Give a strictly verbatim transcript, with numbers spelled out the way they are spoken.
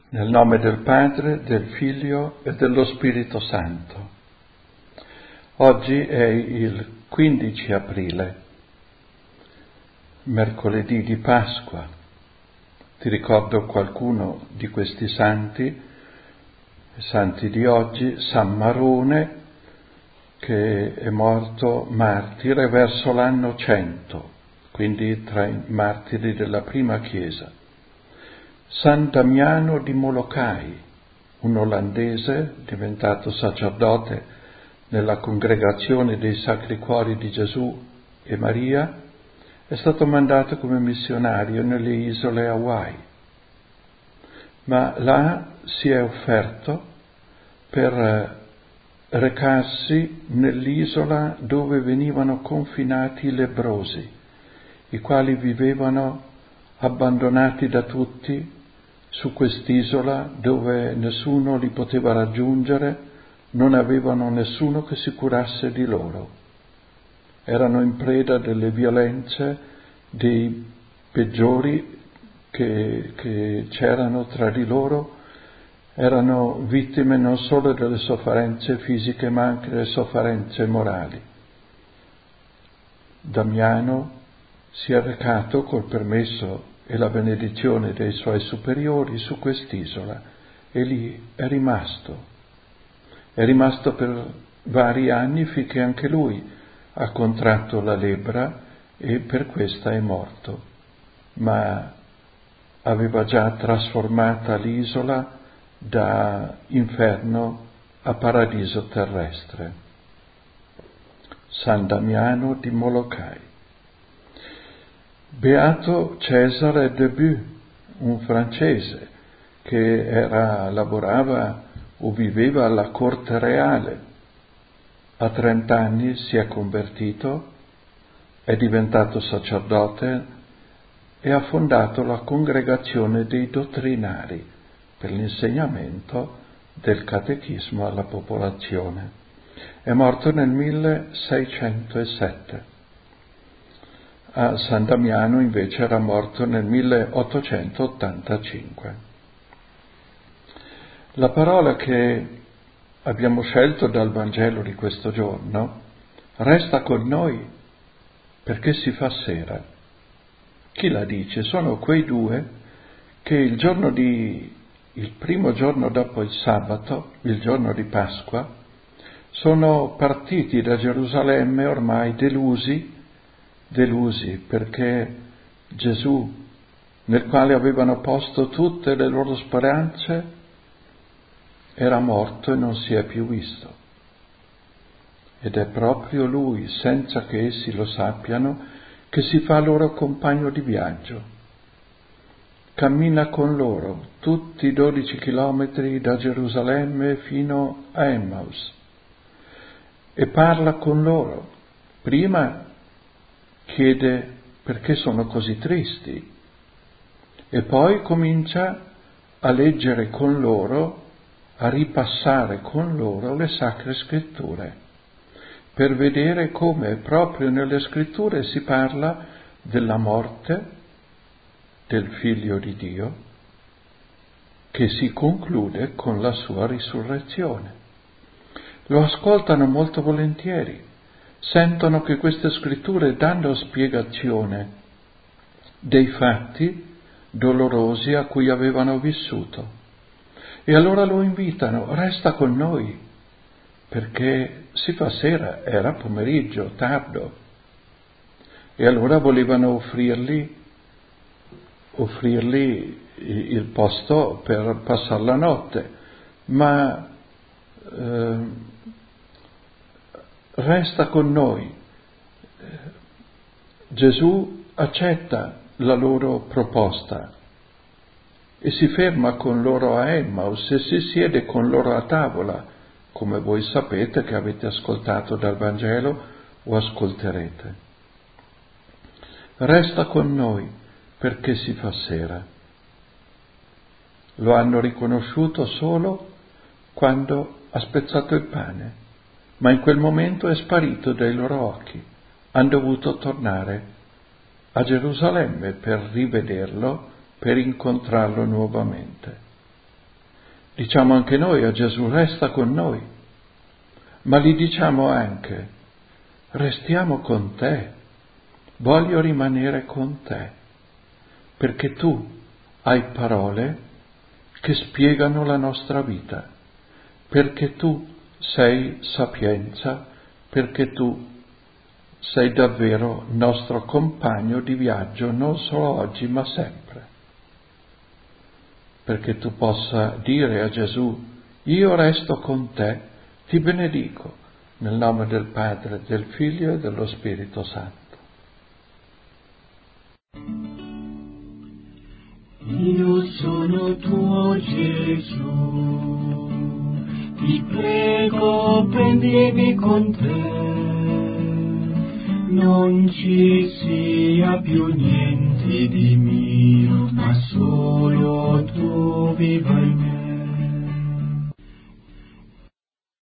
Nel nome del Padre, del Figlio e dello Spirito Santo. Oggi è il quindici aprile, mercoledì di Pasqua. Ti ricordo qualcuno di questi santi, santi di oggi: San Marone, che è morto martire verso l'anno cento, quindi tra i martiri della prima Chiesa. San Damiano di Molokai, un olandese diventato sacerdote nella congregazione dei Sacri Cuori di Gesù e Maria, è stato mandato come missionario nelle isole Hawaii, ma là si è offerto per recarsi nell'isola dove venivano confinati i lebbrosi, i quali vivevano abbandonati da tutti su quest'isola dove nessuno li poteva raggiungere, non avevano nessuno che si curasse di loro. Erano in preda delle violenze dei peggiori che, che c'erano tra di loro, erano vittime non solo delle sofferenze fisiche ma anche delle sofferenze morali. Damiano si è recato col permesso e la benedizione dei suoi superiori su quest'isola e lì è rimasto. È rimasto per vari anni finché anche lui ha contratto la lebbra e per questa è morto, ma aveva già trasformata l'isola da inferno a paradiso terrestre. San Damiano di Molokai. Beato Cesare de Bue, un francese che era, lavorava o viveva alla corte reale. A trent'anni si è convertito, è diventato sacerdote e ha fondato la congregazione dei dottrinari per l'insegnamento del catechismo alla popolazione. È morto nel milleseicentosette. A San Damiano invece era morto nel milleottocentottantacinque. La parola che abbiamo scelto dal Vangelo di questo giorno: resta con noi perché si fa sera. Chi la dice? Sono quei due che il giorno di, il primo giorno dopo il sabato, il giorno di Pasqua, sono partiti da Gerusalemme ormai delusi, delusi perché Gesù, nel quale avevano posto tutte le loro speranze, era morto e non si è più visto. Ed è proprio lui, senza che essi lo sappiano, che si fa loro compagno di viaggio. Cammina con loro tutti i dodici chilometri da Gerusalemme fino a Emmaus e parla con loro. Prima chiede perché sono così tristi e poi comincia a leggere con loro, a ripassare con loro le Sacre Scritture, per vedere come proprio nelle Scritture si parla della morte del Figlio di Dio, che si conclude con la sua risurrezione. Lo ascoltano molto volentieri, sentono che queste Scritture danno spiegazione dei fatti dolorosi a cui avevano vissuto. E allora lo invitano: resta con noi, perché si fa sera, era pomeriggio, tardo. E allora volevano offrirgli, offrirgli il posto per passare la notte, ma eh, resta con noi. Gesù accetta la loro proposta e si ferma con loro a Emmaus e si siede con loro a tavola, come voi sapete che avete ascoltato dal Vangelo o ascolterete. Resta con noi perché si fa sera. Lo hanno riconosciuto solo quando ha spezzato il pane, ma in quel momento è sparito dai loro occhi. Hanno dovuto tornare a Gerusalemme per rivederlo, per incontrarlo nuovamente. Diciamo anche noi a Gesù, resta con noi, ma gli diciamo anche, restiamo con te, voglio rimanere con te, perché tu hai parole che spiegano la nostra vita, perché tu sei sapienza, perché tu sei davvero nostro compagno di viaggio, non solo oggi ma sempre. Perché tu possa dire a Gesù, io resto con te, ti benedico, nel nome del Padre, del Figlio e dello Spirito Santo. Io sono tuo Gesù, ti prego prendimi con te, non ci sia più niente di mio, ma solo tu viva in me.